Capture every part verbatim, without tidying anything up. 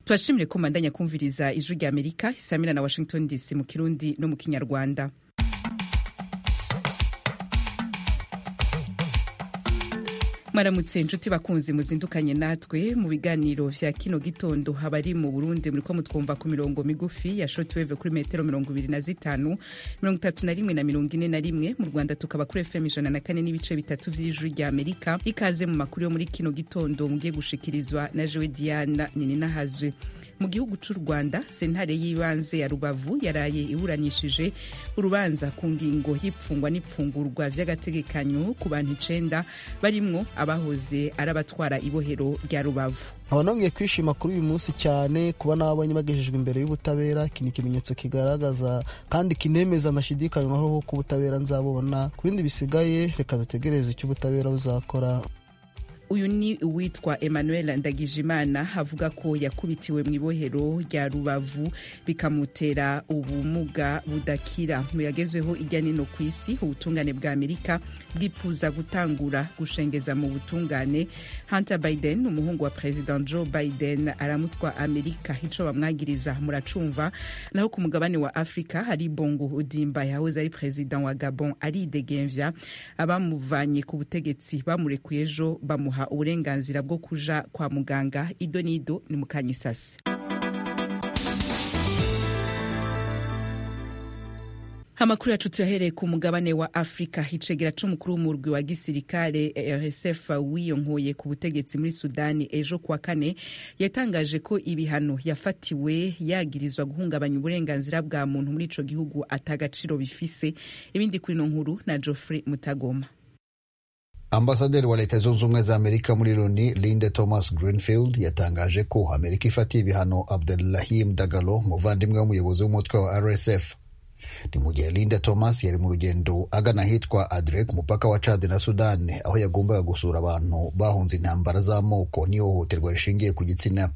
Twashimire ko mandanya kumviriza ijwi rya Amerika isamira na Washington D C mu Kirundi no mu Kinyarwanda. Maramutse inshuti bakunzi muzindukanye natwe mu biganiro vya kino gitondo habari mu Burundi muriko mutwumva ku mirongo migufi ya shortwave kuri metero mirongo ibiri na zitanu mirongo itatu na rimwe na mirongo ine na rimwe mu Rwanda tukaba kuri F M ijana na kane n'ibice bitatu vy'ijwi rya Amerika. Ikaze mu makuru yo muri kino gitondo mugiye gushikirizwa na Jewe Diana Nininahazwe. Mu gihugu c'u Rwanda sentare y'ibanze ya Rubavu yaraye iburanishije urubanza ku ngingo y'ipfungwa n'ipfungurwa vy'agategekanyo ku bantu icenda barimwo abahoze arabatwara ibohero rya Rubavu. Abanongiye kwishima kuri uyu munsi cyane kuba nabonye bagejejwe imbere y'ubutabera. Kini kimenyetso kigaragaza kandi kinemeza nashidikanywaho ko ubutabera nzabona. Ku bindi bisigaye reka dutegereze icyo ubutabera buzakora. Uyu ni uwitwa Emmanuel Ndagijimana avuga ko yakubitiwe mu ibohero rya Rubavu bikamutera ubumuga budakira. Mu yagezweho ijya nino ku isi ubutungane bwa Amerika bwipfuza gutangura gushengeza mu butungane Hunter Biden, umuhungu wa President Joe Biden, aramutwa Amerika. Ico bamwagiriza muracumva. Naho ku mugabane wa Afrika hari Bongo Odimba yahoze ari president wa Gabon aridegemvya abamuvanye ku butegetsi bamurekuye ejo bamu uburenganzira bwo kuja kwa muganga. Ido nido ni mukanyisasi. Amakuru yacu tuyahereye ku mugabane wa Afrika. Icegera c'umukuru w'umurwi wa gisirikare R S F wiyonkoye ku butegetsi muri Sudani ejo kwa kane yatangaje ko ibihano yafatiwe yagirizwa guhungabanya uburenganzira bwa muntu muri ico gihugu atagaciro bifise. Ibindi kuri no nkuru na Geoffrey Mutagoma. Ambasaderi wa Leta Zunze Ubumwe za Amerika muri Loni Linda Thomas Greenfield yatangaje ko Amerika ifatiye ibihano Abdulrahim Dagalo, muvandimwe w'umuyobozi w'umutwe wa R S F. Ni mu gihe Linda Thomas yari mu rugendo agana ahitwa Adre ku mupaka wa Chad na Sudan, aho yagombaga gusura abantu bahunze intambara z'amoko n'ihohoterwa rishingiye ku gitsina.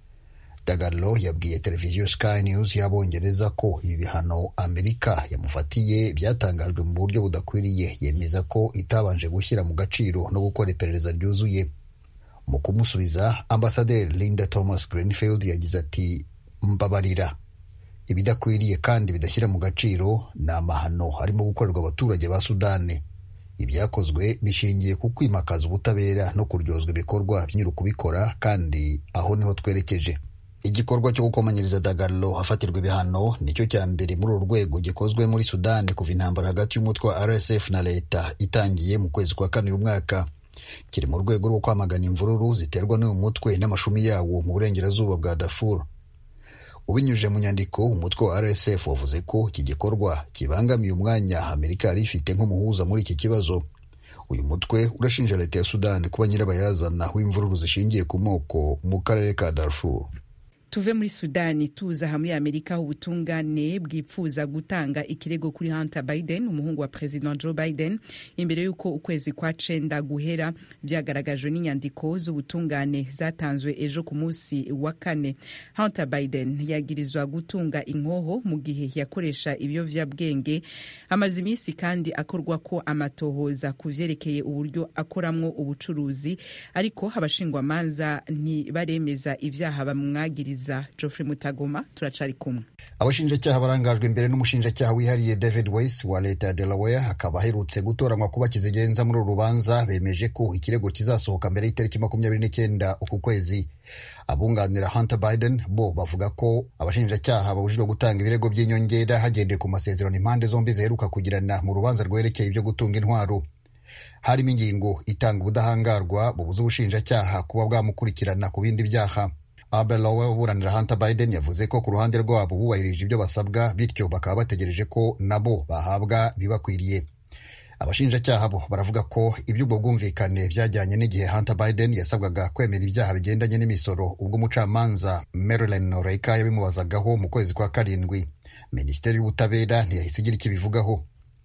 Dagalo yabwiye televiziyo Sky News y'Abongereza ko ibi bihano Amerika yamufatiye byatangajwe mu buryo budakwiriye. Yemeza ko itabanje gushyira mu gaciro no gukora iperereza ryuzuye. Mu kumusubiza, Ambasaderi Linda Thomas Greenfield yagize ati, mbabarira, ibidakwiriye kandi bidashyira mu gaciro ni amahano harimo gukorerwa abaturage ba Sudani. Ibyakozwe bishingiye ku kwimakaza ubutabera no kuryozwa ibikorwa by'nyiri kubikora, kandi aho niho twerekeje. Igikorwa cyo gukomanyiriza Dagalo hafatirwa ibihano nicyo cya mbere muri uru rwego gikozwe muri Sudani kuva intambara hagati y'umutwe wa R S F na leta itangiye mu kwezi kwa kane uyu mwaka. Kiri mu rwego rwo kwamagana imvururu ziterwa n'uyu mutwe n'amashumi yawo mu burengerazuba bwa Darfur. Ubinyujije mu nyandiko, umutwe wa R S F wavuze ko iki gikorwa kibangamiye umwanya Amerika yari ifite nk'umuhuza muri iki kibazo. Uyu mutwe urashinja leta ya Sudani kuba nyirabayazana w'imvururu zishingiye ku moko mu karere ka Darfur. Tuve muri Sudani tuza hamwe Amerika ubutungane bwipfuza gutanga ikirego kuri Hunter Biden, umuhungu wa President Joe Biden, imbere yuko ukwezi kwa cenda guhera. Byagaragajwe n'inyandiko z'ubutungane zatanzwe ejo ku munsi wa kane. Hunter Biden yagirizwa gutunga inkoho mu gihe yakoresha ibiyovyabwenge. Amaze iminsi kandi akorwa ko amatohoza kuvyerekeye uburyo akoramwo ubucuruzi, ariko abashingwamanza ntibaremeza ivyaha bamwagiriza. Geoffrey Mutagoma, turacari kumwe. Abashinjacyaha barangajwe imbere n'umushinjacyaha wihariye David Weiss wa leta ya Delaware, akaba aherutse gutoranywa kuba kizigenza muri uru rubanza, bemeje ko ikirego kizasohoka mbere y'itariki makumyabiri n'icyenda uku kwezi. Abunganira Hunter Biden bo bavuga ko abashinjacyaha babujijwe gutanga ibirego by'inyongera hagendeye ku masezerano impande zombi ziheruka kugirana mu rubanza rwerekeye ibyo gutunga intwaro. Harimo ingingo itanga ubudahangarwa bubuza ubushinjacyaha kuba bwamukurikirana ku bindi byaha. Abel Lowe uburanira Hunter Biden yavuze ko ku ruhande rwabo bubahirije ibyo basabwa, bityo bakaba bategereje ko nabo bahabwa bibakwiriye. Abashinjacyaha bo baravuga ko iby'ubwo bwumvikane byajyanye n'igihe Hunter Biden yasabwaga kwemera ibyaha bigendanye n'imisoro, ubwo umucamanza Marilyn Noreika yabimubazagaho mu kwezi kwa karindwi. Minisiteri y'ubutabera ntiyahise igira icyo ibivugaho.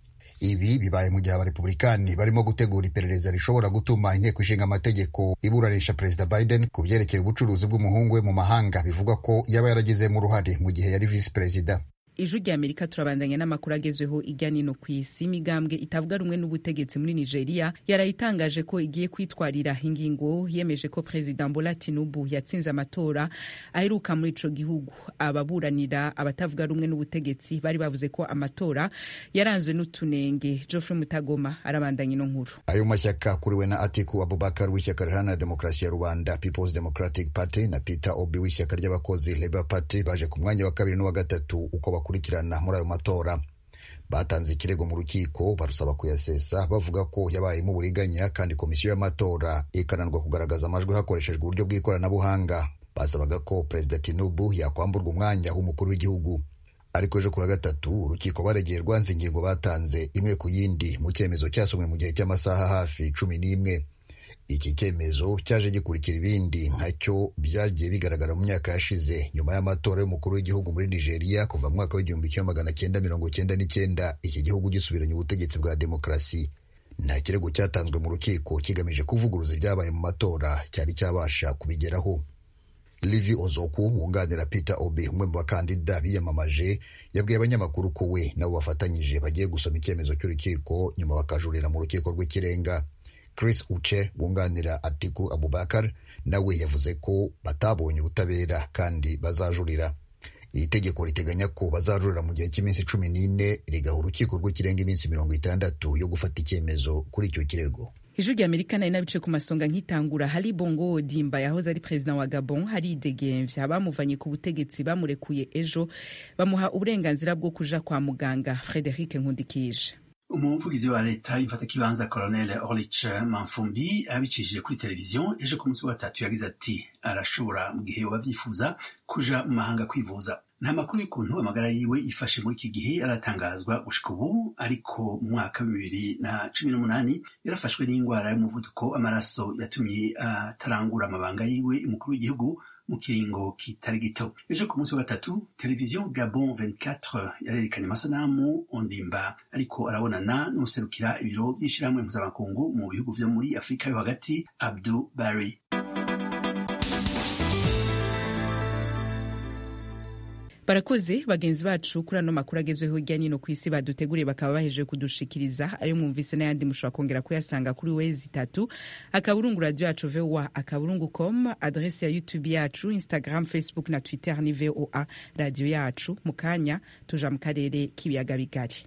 Ibi bibaye mu gihe abarepublikani barimo gutegura iperereza rishobora gutuma inteko ishinga amategeko iburanisha Perezida Biden ku byerekeye ubucuruzi bw'umuhungu we mu mahanga, bivugwa ko yaba yaragizemo uruhare mu gihe yari visi perezida. ijwi rya Amerika turabandanya n'amakuru agezweho irya nino ku isi. Imigambwe itavuga rumwe n'ubutegetsi muri Nigeria yarayitangaje ko igiye kwitwarira ingingo yemeje ko Perezida Bola Tinubu yatsinze amatora aheruka muri ico gihugu. Ababuranira abatavuga rumwe n'ubutegetsi bari bavuze ko amatora yaranzwe n'utunenge. Geoffrey Mutagoma arabandanya ino nkuru. Ayo mashyaka kuriwe na Atiku Abubakar w'ishyaka riharanira demokarasi ya Rwanda People's Democratic Party na Peter Obi w'ishyaka ry'abakozi Labour Party baje ku mwanya wa kabiri n'uwa gatatu uko bakurikirana muri ayo matora. Batanze ikirego mu rukiko barusaba kuyasesa bavuga ko yabayemo uburiganya kandi komisiyo y'amatora ikananirwa kugaragaza amajwi hakoreshejwe uburyo bw'ikoranabuhanga. Basabaga ko Perezida Tinubu yakwamburwa umwanya w'umukuru w'igihugu. Ariko ejo kuwa gatatu urukiko baregeye rwanze ingingo batanze imwe ku yindi mu cyemezo cyasomwe mu gihe cy'amasaha hafi cumi n'imwe. Iki cyemezo cyaje gikurikira ibindi nkacyo byagiye bigaragara mu myaka yashize nyuma y'amatora y'umukuru w'igihugu muri Nigeria kuva mu mwaka w'igihumbi kimwe magana cyenda mirongo cyenda n'icyenda iki gihugu gisubiranye ubutegetsi bwa demokarasi. Nta kirego cyatanzwe mu rukiko kigamije kuvuguruza ibyabaye mu matora cyari cyabasha kubigeraho. Livy Ozoku wunganira Peter Obi umwe mu bakandida biyamamaje yabwiye abanyamakuru ko we nabo bafatanyije bagiye gusoma icyemezo cy'urukiko nyuma bakajurira mu rukiko rw'ikirenga. Chris Uche wunganira Atiku Abubakar nawe yavuze ko batabonye ubutabera kandi bazajurira. Iri tegeko riteganya ko bazajurira mu gihe cy'iminsi cumi n'ine rigaha urukiko rw'ikirenga iminsi mirongo itandatu yo gufata icyemezo kuri icyo kirego. Ijwi rya Amerika nayo nabice ku masonga nk'itangura. Hari Bongo Odimba yahoze ari perezida wa Gabon hari idegemvya bamuvanye ku butegetsi bamurekuye ejo bamuha uburenganzira bwo kuja kwa muganga. Frederic Nkundikije umuvugizi wa leta y'imfata kibanza Colonel Orlich Manfumbi abicishije kuri televiziyo ejo ku munsi wa gatatu yagize ati arashobora mu gihe yoba byifuza kuja mu mahanga kwivuza. Nta makuru y'ukuntu amagara yiwe ifashe muri iki gihe aratangazwa gushika ubu, ariko mu mwaka wa bibiri na cumi n'umunani yarafashwe n'indwara y'umuvuduko amaraso yatumye atarangura amabanga yiwe umukuru w'igihugu mu kiringo kitari gito. Ejo ku munsi wa gatatu televiziyo Gabon vingt-quatre yarerekanye amasanamu Ondimba ariko arabonana n'userukira ibiro by'ishirahamwe mpuzamakungu mu bihugu vyo muri Afurika yo hagati Abdou Barry. Barakoze bagenzi bacu kuri ano makuru agezweho hirya no hino ku isi baduteguriye bakaba bahejeje kudushikiriza. Ayo mwumvise n'ayandi mushobora kongera kuyasanga kuri wezi itatu akaburungu radio yacu V O A akaburungu com, adresse ya YouTube yacu, Instagram, Facebook na Twitter ni V O A radio yacu. Mukanya tuja mu karere k'ibiyaga bigari.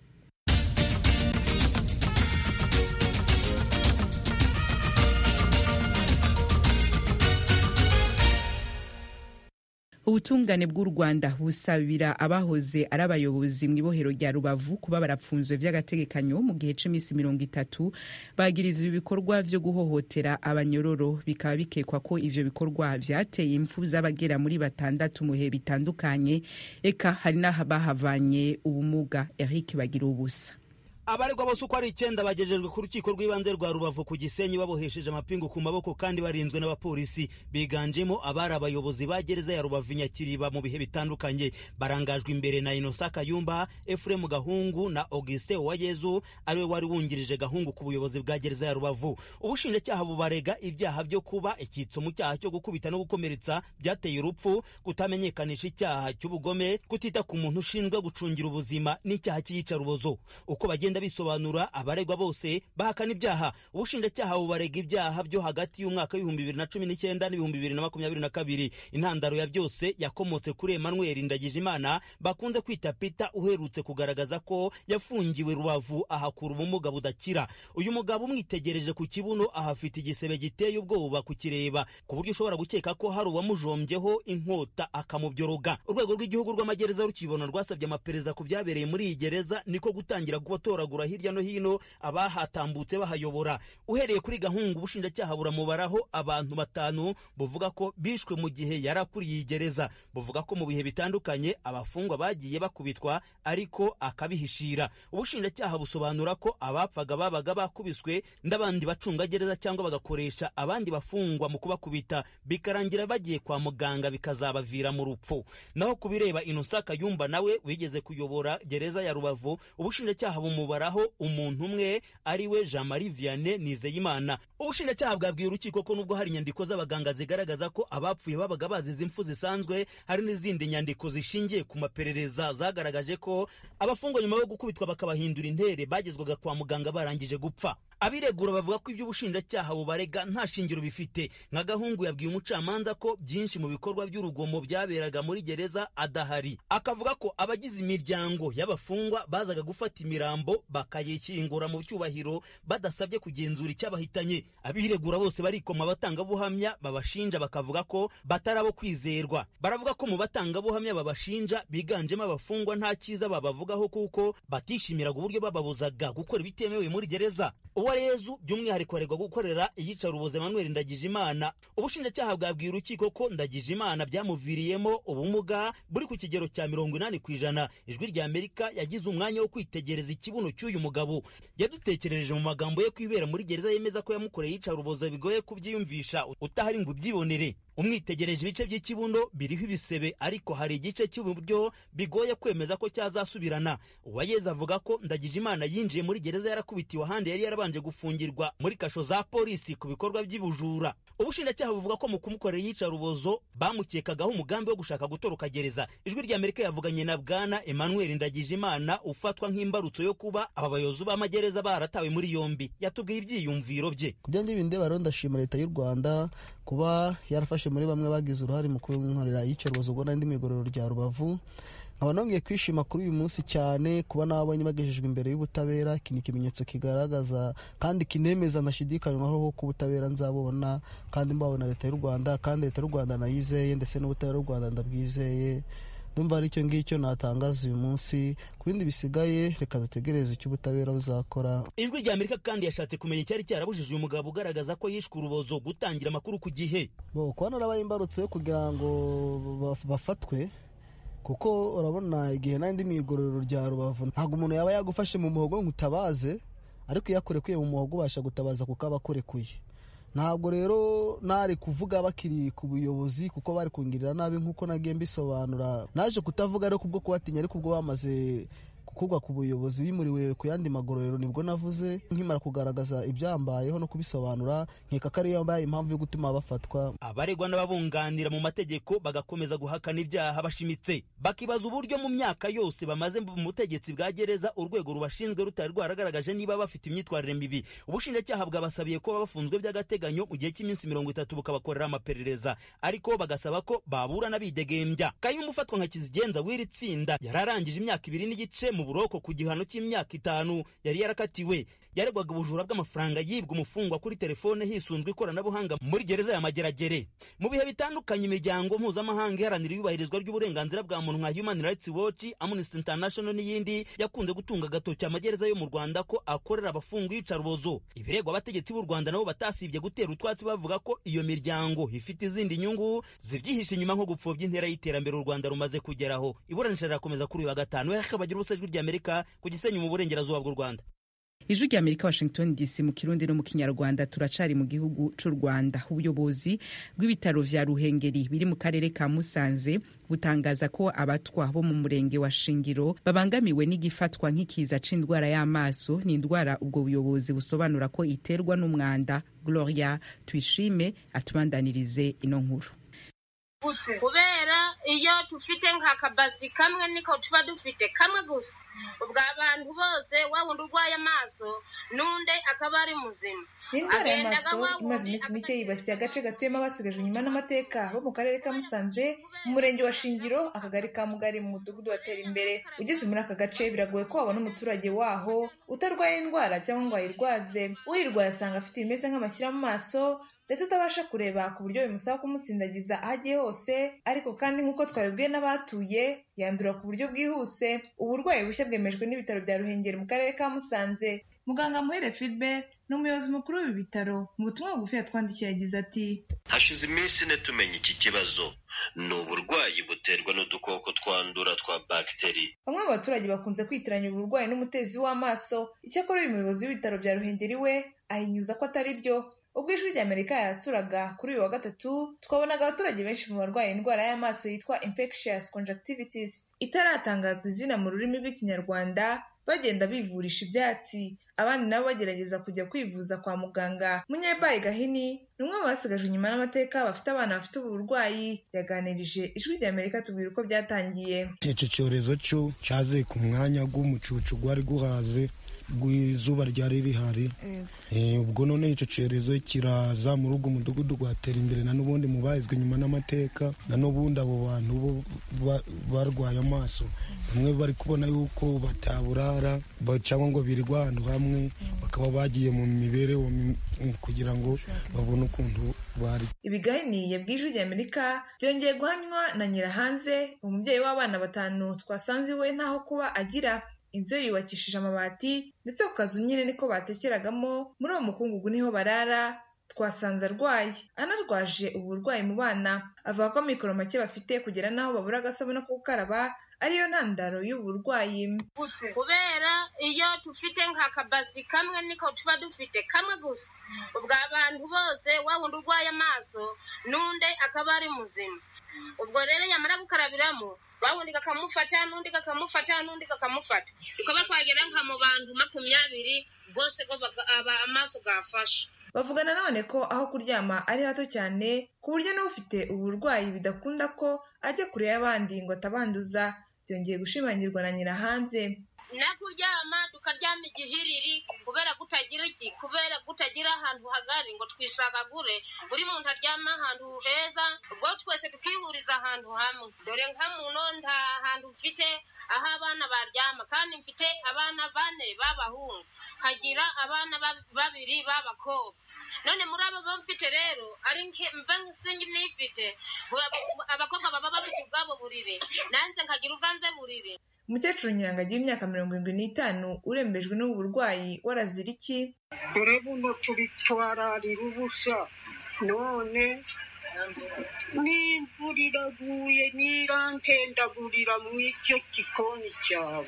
Ubutungane bw'u Rwanda busabira abahoze ari abayobozi mu ibohero rya Rubavu kuba barapfunzwe vy'agategekanyo mu gihe c'imisi mirongo itatu bagiriza ibikorwa vyo guhohotera abanyororo. Bikaba bikekwa ko ivyo bikorwa vyateye impfu z'abagera muri batandatu mu bihe bitandukanye, eka hari n'abahavanye ubumuga. Eric Bagira ubusa. Abaregwa bose uko ari icyenda bagejejwe ku rukiko rw'ibanze rwa Rubavu ku Gisenyi babohesheje amapingu ku maboko kandi barinzwe n'abapolisi. Biganjemo abari abayobozi ba gereza ya Rubavu Nyakiriba mu bihe bitandukanye. Barangajwe imbere na Innocent Kayumba, Ephraim Gahungu na Augustin Uwayezu ariwe wari wungirije Gahungu ku buyobozi bwa gereza ya Rubavu. Ubushinjacyaha bubarega ibyaha byo kuba icyitso mu cyaha cyo gukubita no gukomeretsa byateye urupfu, kutamenyekanisha icyaha cy'ubugome, kutita ku muntu ushinzwe gucungira ubuzima n'icyaha cy'iyicarubozo. Uko bagenda bisobanura abaregwa bose bahakana ibyaha. Ubushinjacyaha bubarega ibyaha byo hagati y'umwaka w'ibihumbi bibiri na cumi n'icyenda n'ibihumbi bibiri na makumyabiri na kabiri. Intandaro ya byose yakomotse kuri Emmanuel Ndagijimana bakunze kwita Peter uherutse kugaragaza ko yafungiwe Rubavu ahakura ubumuga budakira. Uyu mugabo umwitegereje ku kibuno ahafite igisebe giteye ubwoba kukireba ku buryo ushobora gukeka ko hari uwamujombyeho inkota akamubyoroga. Urwego rw'igihugu rw'amagereza rukibona rwasabye amaperereza ku byabereye muri iyi gereza niko gutangira kubatora gura hirya no hino abahatambutse bahayobora. Uhereye kuri Gahungu ubushinjacyaha buramubaraho abantu batanu buvuga ko bishwe mu gihe yarakuriye gereza. Buvuga ko mu bihe bitandukanye abafungwa bagiye bakubitwa ariko akabihishira. Ubushinjacyaha busobanura ko abapfaga babaga bakubiswe ndabandi bacunga gereza cyangwa bagakoresha abandi bafungwa mu kubakubita bikarangira bagiye kwa muganga bikazabavira mu rupfu. Naho kubireba Innocent Kayumba nawe wigeze kuyobora gereza ya Rubavu ubushinjacyaha bumuba kubaraho umuntu umwe ari we Jean Marie Vianney Nizeyimana. Ubushinjacyaha bwabwiye urukiko ko nubwo hari inyandiko z'abaganga zigaragaza ko abapfuye babaga bazize impfu zisanzwe, hari n'izindi nyandiko zishingiye ku maperereza zagaragaje ko abafungwa nyuma yo gukubitwa bakabahindura intere bagezwaga kwa muganga barangije gupfa. Abiregura bavuga ko ibyo ubushinjacyaha bubarega nta shingiro bifite. Nka Gahungu yabwiye umucamanza ko byinshi mu bikorwa by'urugomo byaberaga muri gereza adahari. Akavuga ko abagize imiryango y'abafungwa bazaga gufata imirambo bakayikingura mu cyubahiro badasabye kugenzura icyabahitanye. Abiregura bose barikoma abatangabuhamya babashinja bakavuga ko batarabo kwizerwa. Baravuga ko mu batangabuhamya babashinja biganjemo abafungwa nta cyiza babavugaho kuko batishimiraga uburyo bababuzaga gukora ibitemewe muri gereza. Uwayezu by'umwihariko aregwa gukorera iyicaruboze Emmanuel Ndagijimana. Ubushinjacyaha bwabwiye urukiko ko Ndagijimana byamuviriyemo ubumuga buri ku kigero cya mirongo inani ku ijana. Ijwi rya Amerika yagize umwanya wo kwitegereza ikibuno cy'uyu mugabo. Yadutekerereje mu magambo ye kwibera muri gereza yemeza ko yamukoreye iyicaruboze bigoye kubyiyumvisha utahari ngo ubyibonere. Umwitegereje ibice by'ikibuno biriho ibisebe, ariko hari igice cy'uburyo bigoye kwemeza ko cyazasubirana. Uwayeza avuga ko Ndagijimana yinjiye muri gereza yarakubitiwe ahandi yari yarabanje gufungirwa muri kasho za polisi ku bikorwa by'ibujura. Ubushinjacyaha buvuga ko mu kumukorera iyicarubozo bamukekagaho umugambi wo gushaka gutoroka gereza. Ijwi rya Amerika yavuganye na Bwana Emmanuel Ndagijimana ufatwa nk'imbarutso yo kuba aba bayobozi b'amagereza baratawe muri yombi. Yatubwiye ibyiyumviro bye. Kubyanjye binde baro ndashima leta y'u Rwanda kuba yarafashe muri bamwe bagize uruhare mu kunkorera iyicarubozo ubwo n'indi migororo rya Rubavu. Nkaba nongeye kwishima kuri uyu munsi cyane kuba nabonye bagejejwe imbere y'ubutabera. Iki ni ikimenyetso kigaragaza kandi kinemeza nashidikanywaho ko ubutabera nzabona kandi mbabona leta y'u Rwanda, kandi leta y'u Rwanda nayizeye ndetse n'ubutabera bw'u Rwanda ndabwizeye. Ndumva ari cyo ngicyo natangaza uyu munsi. Ku bindi bisigaye reka dutegereze icyo ubutabera buzakora. Ijwi rya Amerika kandi yashatse kumenya icyari cyarabujije uyu mugabo ugaragaza ko yishwe urubozo gutangira amakuru ku gihe. Bo kuba narabaye imbarutso yo kugira ngo bafatwe, kuko urabona igihe n'indi migororo rya Rubavu ntabwo umuntu yaba yagufashe mu muhogo ngo utabaze, ariko yakorekuye mu muhogo ubasha gutabaza kuko aba akorekuye. Ntabwo rero nari kuvuga bakiri ku buyobozi kuko bari kungirira nabi nkuko nagiye mbisobanura. Naje kutavuga rero kubwo kubatinya, ariko ubwo bamaze kugwa ku buyobozi bimuriwe ku yandi magororero nibwo navuze nkimara kugaragaza ibyambayeho no kubisobanura. Nkeka ko ariyo yambaye impamvu yo gutuma bafatwa. Abaregwa n'ababunganira mu mategeko bagakomeza guhakana ibyaha bashimitse, bakibaza uburyo mu myaka yose bamaze mu butegetsi bwa gereza urwego rubashinzwe rutari rwaragaragaje niba bafite imyitwarire mibi. Ubushinjacyaha bwabasabiye ko bafunzwe by'agateganyo mu gihe cy'iminsi mirongo itatu bukabakorera amaperereza, ariko bagasaba ko baburana bidegembya. Kayumba ufatwa nka kizigenza w'iri tsinda yararangije imyaka ibiri n'igice mu buroko ku gihano cy'imyaka itanu yari yarakatiwe. Yaregwaga ubujura bw'amafaranga yibwa umufungwa kuri telefone hisunzwe ikoranabuhanga muri gereza ya Mageragere. Mu bihe bitandukanye imiryango mpuzamahanga iharanira iyubahirizwa ry'uburenganzira bwa muntu nka Human Rights Watch, Amnesty International n'iyindi yakunze gutunga agatoki amagereza yo mu Rwanda ko akorera abafungwa iyicarubozo. Ibiregwa abategetsi b'u Rwanda nabo batasibye gutera utwatsi bavuga ko iyo miryango ifite izindi nyungu zibyihishe inyuma nko gupfobya intera y'iterambere u Rwanda rumaze kugeraho. Iburanisha rirakomeza kuri uyu wa gatanu. Bagira ubusa Ijwi rya Amerika ku Gisenyi mu burengerazuba bw'u Rwanda. Ijwi rya Amerika Washington D C mu Kirundi no mu Kinyarwanda. Turacari mu gihugu c'u Rwanda. Ubuyobozi bw'ibitaro vya Ruhengeri biri mu karere ka Musanze butangaza ko abatwa bo mu murenge wa Shingiro babangamiwe n'igifatwa nk'ikiza c'indwara y'amaso. Ni indwara ubwo buyobozi busobanura ko iterwa n'umwanda. Gloria Twishime atubandanirize ino nkuru. Kubera iyo tufite nk'akabasi kamwe niko tuba dufite kamwe gusa, ubwo abantu bose wawundi urwaye amaso n'unde akaba ari muzima. Indwara y'amaso imaze iminsi mike yibasiye agace gatuyemo abasigajwe inyuma n'amateka bo mu karere ka Musanze mu murenge wa Shingiro akagari ka Mugari mu mudugudu wa Terimbere. Ugeze muri aka gace biragoye ko wabona umuturage waho utarwaye indwara cyangwa ngo ayirwaze. Uyirwaye asanga afite ibimeze nk'amashyira mu maso ndetse atabasha kureba ku buryo bimusaba kumutsindagiza aho agiye hose, ariko kandi nk'uko twabibwiye n'abatuye yandura ku buryo bwihuse. Uburwayi bushya bwemejwe n'ibitaro bya Ruhengeri mu karere ka Musanze. Muganga Muhire Philbert ni umuyobozi mukuru w'ibi bitaro. Mu butumwa bugufi yatwandikiye yagize ati: hashize iminsi ine tumenya iki kibazo, ni uburwayi buterwa n'udukoko twandura twa bagiteri. Bamwe mu baturage bakunze kwitiranya ubu burwayi n'umutezi w'amaso. Icyakora uyu muyobozi w'ibitaro bya Ruhengeri we ahinyuza ko atari byo. Ubwo Ijwi rya Amerika yasuraga kuri uyu wa gatatu twabonaga abaturage benshi mu barwaye indwara y'amaso yitwa infectious conjunctivitis itaratangazwa izina mu rurimi rw'Ikinyarwanda, bagenda bivurisha ibyatsi, abandi nabo bagerageza kujya kwivuza kwa muganga. Munyebayi Gahini ni umwe mu basigajwe inyuma n'amateka bafite abana bafite ubu burwayi, yaganirije Ijwi ry'Amerika tubwira uko byatangiye. Icyo cyorezo cyo cyaze ku mwanya w'umucucu gwari guhaze rw'izuba ryari rihari, ubwo none icyo cyorezo kiraza muri ubwo mudugudu gwatera imbere, na n'ubundi mu bahizwe inyuma n'amateka, na n'ubundi abo bantu bo barwaye amaso bamwe bari kubona yuko bataburara cyangwa ngo birirwa ahantu hamwe, bakaba bagiye mu mibereho kugira ngo babone ukuntu bari. Ibi Gahini yabwiye Ijwi ry'Amerika byongeye guhamywa na Nyirahanze, umubyeyi w'abana batanu twasanze iwe ntaho kuba agira. Inzu yubakishije amabati ndetse ku kazu nyine niko batekeragamo, muri uwo mukungugu niho barara. Twasanze arwaye, anarwaje uburwayi mu bana. Avuga ko mikoro make bafite kugera n'aho babura agasabune ko gukaraba ariyo ntandaro y'uburwayi. Kubera iyo tufite nk'akabasi kamwe niko tuba dufite kamwe gusa, ubwo abantu bose wa wundi urwaye amaso n'undi akaba ari muzima. Ubwo rero yamara gukarabiramo bawundi kakamufata n'undi kakamufata n'undi kakamufata, tukaba twagera nka mu bantu makumyabiri bose go aba amaso gafasha. Bavugana none ko aho kuryama ari hato cyane ku buryo n'ufite uburwayi bidakunda ko ajya kure y'abandi ngo atabanduza. Byongeye gushimangirwa na Nyirahanze. Nakuryama tukaryama igihiriri kubera kutagira iki kubera kutagira ahantu hagari ngo twishagagure, buri muntu aryama ahantu heza, ubwo twese tukihuriza ahantu hamwe. Dore nka muno nta hantu mfite aho abana baryama, kandi mfite abana bane b'abahungu, hagira abana babiri b'abakobwa. None muri abo bamfite rero ari mva nsingi nifite abakobwa baba bafite ubwabo burire, nanze nkagira ubwanze burire. Umukecuru Nyirangagi w'imyaka mirongo irindwi n'itanu urembejwe n'ubu burwayi warazira iki? Dore buno turi twararira ubusa, none n'imvura iraguye nirantendagurira mu icyo gikoni cyawe,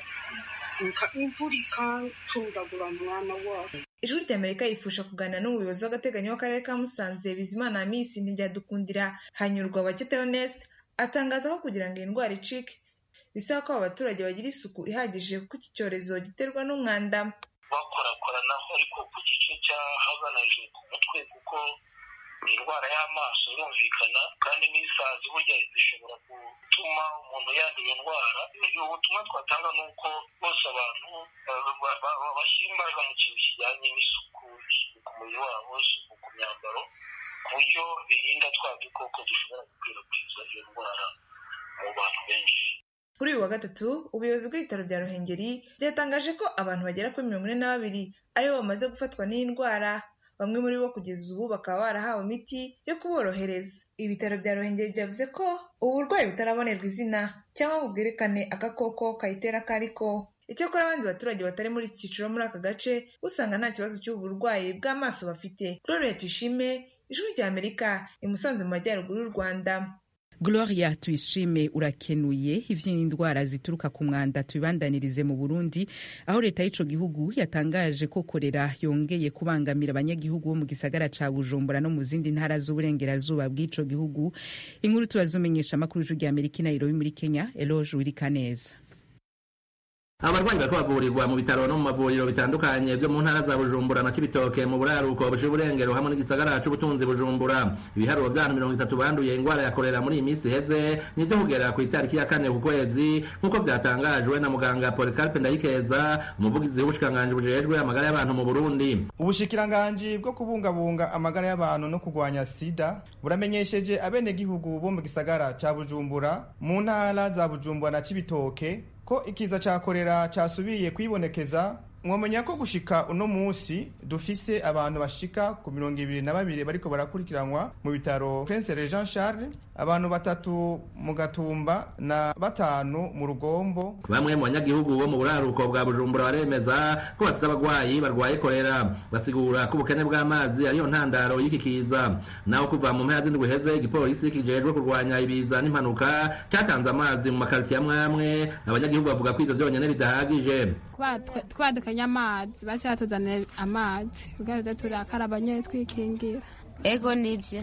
imvura ikantundagura mwana wawe. Ijwi ry'Amerika yifusha kuganira n'umuyobozi w'agateganyo w'akarere ka Musanze Bizimana Miss ntibyadukundira. Hanyurwa Bakete Honest atangaza ko kugira ngo iyi ndwara icike bisaba ko abaturage bagira isuku ihagije kuko iki cyorezo giterwa n'umwanda. Bakorakoranaho ariko ku gice cy'ahagana hejuru ku mutwe, kuko indwara y'amaso irumvikana kandi n'isazi burya zishobora gutuma umuntu yandura indwara. Ubutumwa twatanga ni uko bose abantu bashyira imbaraga mu kintu kijyanye n'isuku ku mubiri wabo, isuku ku myambaro, ku buryo birinda twa dukoko dushobora gukwirakwiza iyo ndwara mu bantu benshi. Kuri uyu wa gatatu ubuyobozi bw'ibitaro bya Ruhengeri byatangaje ko abantu bagera kuri mirongo ine na babiri aribo bamaze gufatwa n'iyi ndwara. Bamwe muri bo kugeza ubu bakaba barahawe imiti yo kuborohereza. Ibitaro bya Ruhengeri byavuze ko uburwayi butarabonerwa izina cyangwa ngo bwerekane agakoko kayitera kariko. Icyakora abandi baturage batari muri iki cyiciro muri aka gace usanga nta kibazo cy'uburwayi bw'amaso bafite. Gloria Tuyishime, Ijwi ry'Amerika, i Musanze mu majyaruguru y'u Rwanda. Gloria Tuyishime urakenuye. Ivy'indwara zituruka ku mwanda tubibandanirize mu Burundi, aho leta y'ico gihugu yatangaje ko korera yongeye kubangamira abanyagihugu bo mu gisagara ca Bujumbura no mu zindi ntara z'uburengerazuba bw'ico gihugu. Inkuru tubazumenyesha makuru y'Ijwi ry'Amerika i Nairobi muri Kenya, Eloge Wirikaneza. Abarwayi bariko bavurirwa mu bitaro no mu mavuriro bitandukanye byo mu ntara za Bujumbura na Cibitoke mu buraruko bushira uburengero hamwe n'igisagara c'ubutunzi Bujumbura. Ibiharuro vy'abantu mirongo itatu banduye ingwara ya korera muri iyi minsi heze nivyo kugera ku itariki ya kane ku kwezi, nk'uko vyatangajwe na muganga Policarpe Ndayikeza, umuvugizi w'ubushikiranganji bujejwe amagara y'abantu mu Burundi. Ubushikiranganji bwo kubungabunga amagara y'abantu no kurwanya sida buramenyesheje abenegihugu bo mu gisagara ca Bujumbura, mu ntara za Bujumbura na Cibitoke ko ikiza cha korera cyasubiye kwibonekeza. Mwomenya ko gushika uno musi dufise abantu bashika ku mirongo ibiri na babiri bariko barakurikiranwa mu bitaro Prince Regent Charles, abantu batatu mu Gatumba na batanu mu Rugombo. Bamwe mu banyagihugu bo mu buraruko bwa Bujumbura baremeza ko bafite abagwayi barwaye korera, basigura ko ubukene bw'amazi ariyo ntandaro y'iki kiza. Naho kuva mu mpera z'indwi heze igipolisi kijejwe kurwanya ibiza n'impanuka cyatanze amazi mu makaritiye amwe, abanyagihugu bavuga ko ivyo vyonyene bidahagije. Twadukanye amazi bacyatuzanira amazi ugaze turakaraba nyene twikingira. Ego nivyo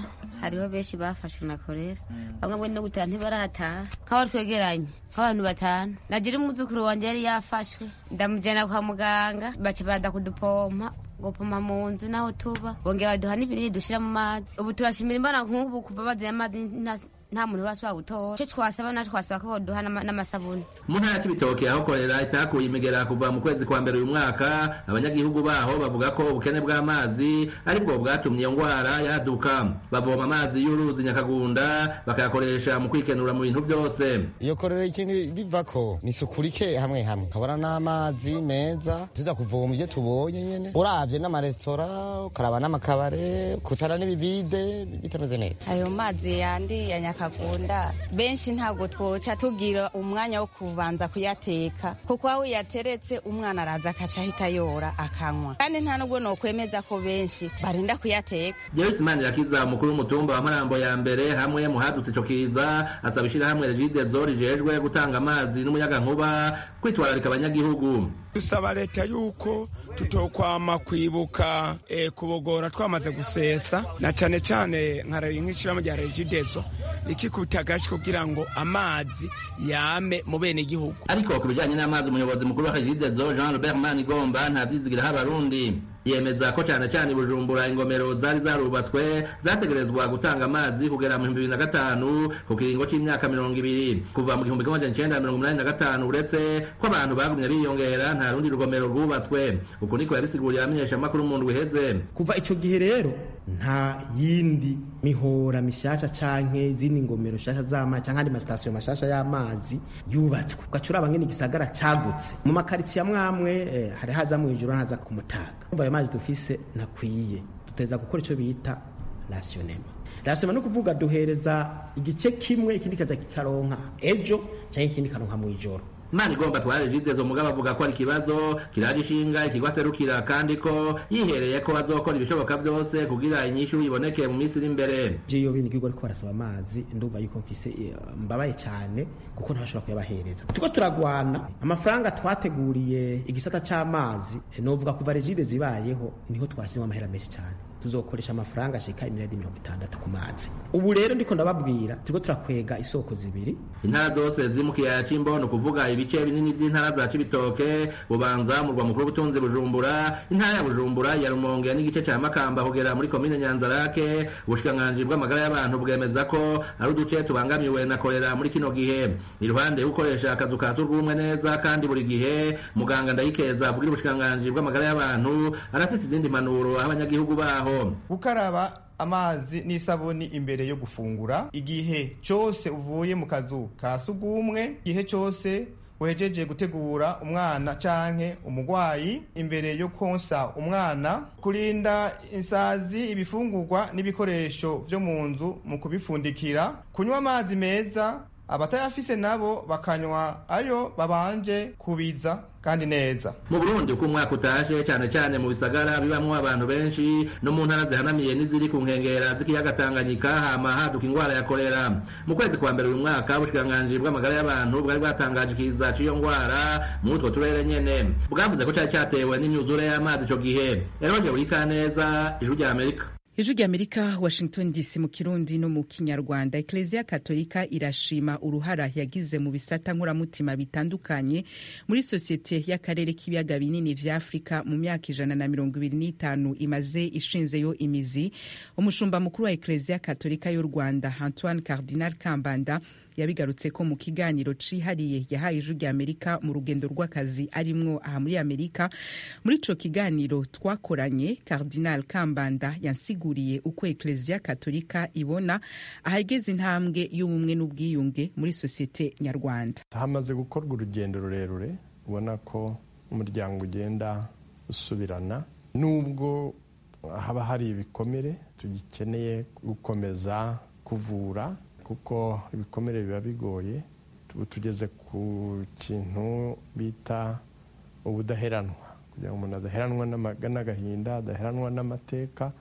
hariho benshi bafashwe na korera bamwe bwe no gutaha ntibarataha nk'aho twegeranye nk'abantu batanu nagira umuzukuru wanje yari yafashwe ndamujyana kwa muganga baca bada kudupompa gupoma mu nzu naho tuba bongera baduha n'ibinini dushira mu mazi ubu turashimira Imana nk'ubu kuva baziye amazi nta muntu urasubira gutora cyo twasaba na twasaba ko boduha n'amasabuni mu ntara y'Ibitoke aho korera itakuye imigera kuva mu kwezi kwa mbere uyu mwaka abanyagihugu baho bavuga ko ubukene bw'amazi aribwo bwatumye iyo ngwara yaduka bavoma amazi y'uruzi Nyakagunda bakayakoresha mu kwikenura mu bintu byose iyo korera ikintu bivako ni sukurike hamwe hamwe kabara n'amazi meza tuza kuvoma ibyo tubonye nyene uravye n'amaresitora ukaraba n'amakabare kutara n'ibivide bitameze neza ayo mazi yandi ya Nyakagunda benshi ntabwo twoca tugira umwanya wo kubanza kuyateka kuko aho yateretse umwana araza akaca ahita yora akanywa kandi nta nubwo no kwemeza ko benshi barinda kuyateka Joyce Manirakiza umukuru w'umutumba wa Marambo ya mbere hamwe mu hadutse ico kiza asabishira hamwe Regide Zori jejwe gutanga amazi n'umuyaga nkuba kwitwararika abanyagihugu dusaba leta yuko tutokwama kwibuka e, kubogora twamaze gusesa na cane cane nkarayi nk'ishiramo rya Regidezo ikikubita agace kugira ngo amazi yame mu bene igihugu ariko ku bijanye n'amazi umuyobozi mukuru wa Regidezo Jean Robert Manigomba ntavyizigira abarundi yemeza ko cyane cyane Bujumbura ingomero zari zarubatswe zategerezwa gutanga amazi kugera mu bibiri na gatanu ku kiringo c'imyaka mirongo ibiri kuva mu gihumbi kimwe amajana icenda mirongo umunani na gatanu uretse ko abantu bagumye biyongera nta rundi rugomero rwubatswe uko niko yabisiguriye amenyesha makuru mu ndwi iheze kuva ico gihe rero nta yindi mihora mishasha canke zindi ngomero shasha z'amazi canke andi masitasiyo mashasha y'amazi yubatswe ugacura abangene igisagara cagutse mu makaritsiye amwamwe eh, hari haza mu ijoro haza ku mutaga umva ayo mazi dufise nakwiye duteza gukora ico bita rationema rationema no kuvuga duhereza igice kimwe ikindi kaza kikaronka ejo canke ikindi karonka mu ijoro Mani gomba tware Regidezo mugabo avuga ko ari kibazo kiraje ishinga ikigwaserukira kandi ko yihereye ko bazokora ibishoboka byose kugira inyishu iboneke mu minsi iri imbere jiyo bindi kigo ariko barasaba amazi ndumva yuko mfise mbabaye cyane kuko ntashobora kuyabahereza tuko turagwana amafaranga twateguriye igisata c'amazi novuga kuva Regidezo ibayeho niho twashyize amahera menshi cyane tuzokoresha amafaranga ashika imiriyadi mirongo itandatu ku mazi ubu rero ndiko ndababwira turiko turakwega isoko zibiri intara zose zimukiyaya c'imbono kuvuga ibice binini vy'intara za Cibitoke Bubanza mu rwa mukuru w'ubutunzi Bujumbura intara ya Bujumbura ya Rumonge n'igice ca Makamba kugera muri komine Nyanzarake ubushikiranganji bw'amagara y'abantu bwemeza ko ari uduce tubangamiwe na korera muri kino gihe iruhande ukoresha akazu ka surwumwe neza kandi buri gihe muganga Ndayikeza avugira ubushikiranganji bw'amagara y'abantu arafise izindi manuro aho abanyagihugu baho gukaraba amazi n'isabuni imbere yo gufungura igihe cyose uvuye mu kazu ka sugumwe igihe cyose uhejeje gutegura umwana canke umugwayi imbere yo konsa umwana kurinda insazi ibifungurwa n'ibikoresho vyo mu nzu mu kubifundikira kunywa amazi meza abatayafise nabo bakanywa ayo babanje kubiza kandi neza mu Burundi uko umwaka utashe cyane cyane mu bisagara bibamwo abantu benshi no mu ntara zihanamiye n'iziri ku nkengera z'ikiyaga Tanganyika hama haduka ingwara ya kolera mu kwezi kwa mbere uyu mwaka ubushikiranganji bw'amagara y'abantu bwari bwatangaje ikiza c'iyo ngwara mu utwo turere nyene bwavuze ko cyari cyatewe n'imyuzure y'amazi ico gihe Eroje Burikaneza Ijwi rya Amerika Ijwi rya Amerika Washington D C mu Kirundi no mu Kinyarwanda Ecclesia Katolika irashima uruhara yagize mu bisata nkuramutima bitandukanye muri societe y'akarere k'ibiyaga binini vya Afrika mu myaka ijana na mirongo ibiri n'itanu imaze ishinzeyo imizi umushumba mukuru wa Ecclesia Katolika y'u Rwanda Antoine Cardinal Kambanda yabigarutse ko mu kiganiro cihariye yahaye Ijwi rya Amerika mu rugendo rw'akazi arimwo aha muri Amerika muri ico kiganiro twakoranye Cardinal Kambanda yansiguriye uko Ecclesia Katolika ibona ahageze intambwe y'ubumwe n'ubwiyunge muri societe nyarwanda hamaze gukorwa urugendo rurerure ubona ko umuryango ugenda usubirana nubwo haba hari ibikomere tugikeneye gukomeza kuvura kuko ibikomere biba bigoye tubu tugeze ku kintu bita ubudaheranwa kugira ngo umuntu adaheranwa n'agahinda adaheranwa n'amateka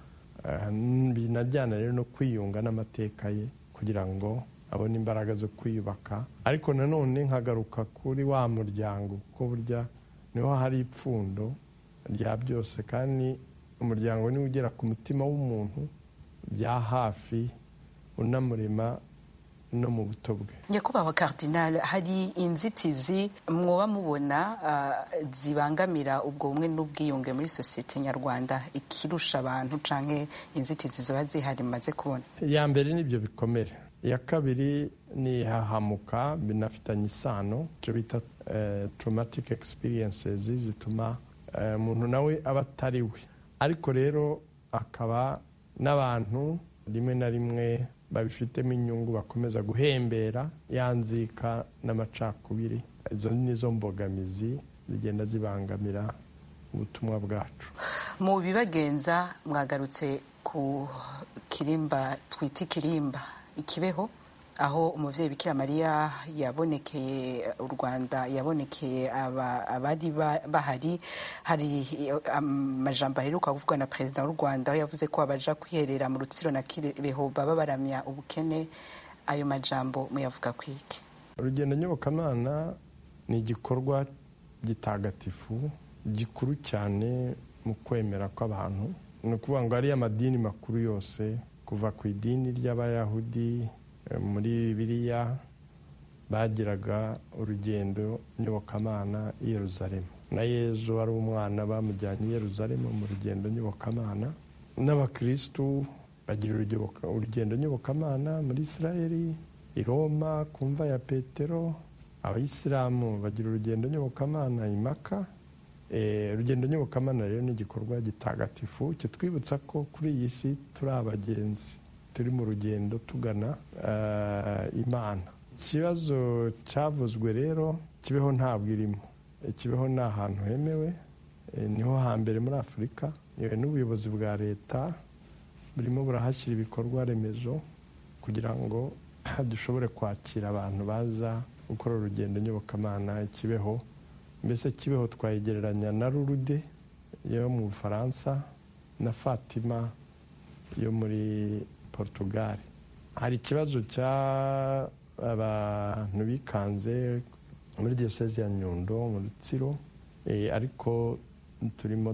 binajyana rero no kwiyunga n'amateka ye kugira ngo abone imbaraga zo kwiyubaka ariko nanone nkagaruka kuri wa muryango kuko burya niho hari ipfundo rya byose kandi umuryango niwo ugera ku mutima w'umuntu bya hafi unamurema no mu buto bwe. Nyakubahwa Cardinal, hari inzitizi mwoba mubona uh, zibangamira ubwo bumwe n'ubwiyunge muri sosiyete nyarwanda ikirusha abantu canke inzitizi zoba zihari maze kubona? Ya mbere nibyo bikomere, ya kabiri ni hahamuka binafitanye isano cyo bita uh, traumatic experiences zituma umuntu uh, nawe aba atari we, ariko rero akaba n'abantu rimwe na rimwe babifitemo inyungu bakomeza guhembera yanzika n'amacakubiri. Izo nizo mbogamizi zigenda zibangamira ubutumwa bwacu. Mu bibagenza mwagarutse ku kirimba twita ikirimba ikibeho, aho umuvyeyi Bikira Mariya yabonekeye u Rwanda, yabonekeye abari bahari. Hari amajambo aheruka kuvugwa na perezida w'u Rwanda aho yavuze ko abaja kwiherera mu Rutsiro na Kibeho baba baramya ubukene. Ayo majambo muyavuga kwiki? Urugendo nyobokamana ni igikorwa gitagatifu gikuru cyane mu kwemera kw'abantu. Ni ukuvuga ngo ari amadini makuru yose kuva ku idini ry'Abayahudi muri Bibiliya bagiraga urugendo nyobokamana i Yerusalemu, na Yezu ari umwana bamujyanye i Yerusalemu mu rugendo nyobokamana. N'abakristu bagira urugendo nyobokamana muri Isirayeli, i Roma ku mva ya Petero. Abayisilamu bagira urugendo nyobokamana i Maka. Urugendo nyobokamana rero ni igikorwa gitagatifu kitwibutsa ko kuri iyi si turi abagenzi, turi mu rugendo tugana Imana. Ikibazo cyavuzwe rero, Kibeho ntabwo irimo. Kibeho ni ahantu hemewe, niho hambere muri Afurika. N'ubuyobozi bwa leta burimo burahashyira ibikorwa remezo kugira ngo dushobore kwakira abantu baza gukora urugendo nyobokamana Kibeho. Mbese Kibeho twayigereranya na Lourdes yo mu Bufaransa na Fatima yo muri Portugal. Hari ikibazo cya abantu bikanze muri diyoseze ya Nyundo mu Rutsiro, e, ariko turimo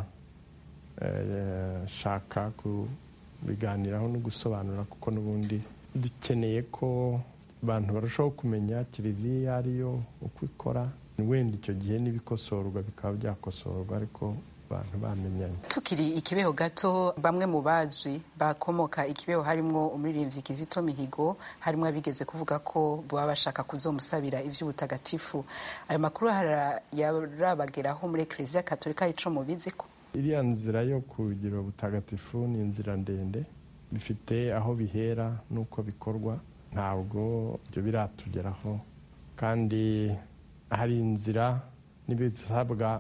turashaka kubiganiraho no gusobanura, kuko n'ubundi dukeneye ko abantu barushaho kumenya kiliziya ariyo uko ikora. Wenda icyo gihe n'ibikosorwa bikaba byakosorwa, ariko abantu bamenyanye. Tukiri ikibeho gato, bamwe mu bazwi bakomoka ikibeho harimo umuririmbyi Kizito Mihigo, harimo abigeze kuvuga ko baba bashaka kuzomusabira ivy'ubutagatifu. Ayo makuru yarabageraho muri Eklezia Katolika ico mubizi ko iriya nzira yo kugira ubutagatifu ni inzira ndende, bifite aho bihera nuko bikorwa. Ntabwo byo biratugeraho, kandi hari inzira n'ibisabwa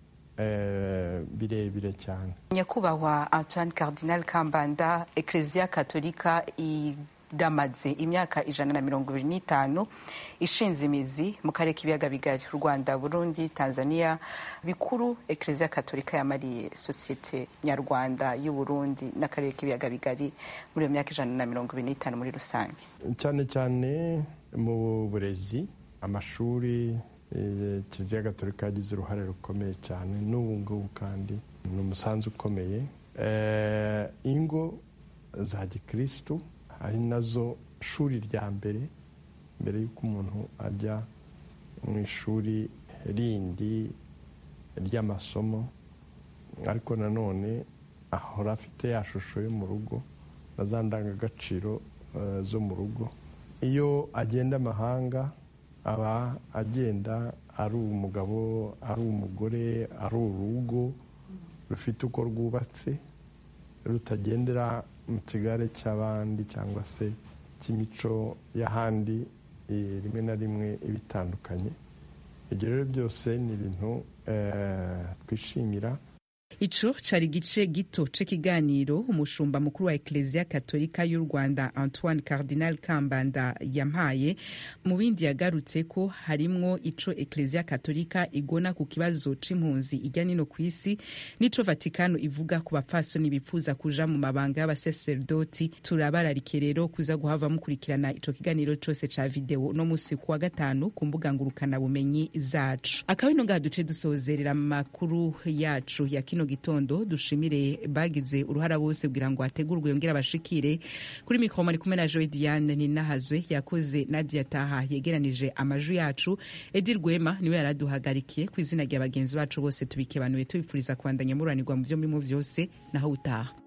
birebire cyane. Nyakubahwa Antoine Cardinal Kambanda, Eklezia Katolika iramaze imyaka ijana na mirongo ibiri n'itanu ishinze imizi mu karere k'ibiyaga bigari, Rwanda, Burundi, Tanzania. Bikuru Eklezia Katolika yamariye sosiyete nyarwanda y'u Burundi n'akarere k'ibiyaga bigari muri iyo myaka ijana na mirongo ibiri n'itanu muri rusange, cyane cyane mu burezi, amashuri. Kiliziya Gatolika yagize uruhare rukomeye cyane, n'ubu ngubu kandi ni umusanzu ukomeye. Ingo za gikristu ari nazo shuri rya mbere mbere y'uko umuntu ajya mu ishuri rindi ry'amasomo, ariko nanone ahora afite ya shusho yo mu rugo na za ndangagaciro zo mu rugo. Iyo agenda amahanga aba agenda ari umugabo, ari umugore, ari urugo rufite uko rwubatse, rutagendera mu kigare cy'abandi cyangwa se cy'imico y'ahandi rimwe na rimwe ibitandukanye. Ibyo rero byose ni ibintu twishimira. Ico cari gice gito c'ikiganiro umushumba mukuru wa Eklezia Katolika y'u Rwanda Antoine Cardinal Kambanda yampaye. Mu bindi yagarutse ko harimwo ico Eklezia Katolika igona ku kibazo c'impunzi ijya nino kw'isi, nico Vatikano ivuga ku bapfasoni bipfuza kuja mu mabanga y'abaseserdoti. Turabararike rero kuza guhava mukurikirana ico kiganiro cose ca video no musi kuwa gatanu ku mbuga ngurukana bumenyi zacu. Akabino ngaha duce dusozerera makuru yacu ya kino gitondo. Dushimire bagize uruhara bose kugira ngo hategurwe yongera bashikire. Kuri mikro mari kumwe na Joy Diane Ninahazwe, yakoze Nadia Taha yegeranije amaju yacu. Edi Rwema niwe yaraduhagarikiye. Ku izina rya bagenzi bacu bose tubikebanuye tubifuriza kwandanya muranirwa mu byo murimo vyose naho utaha.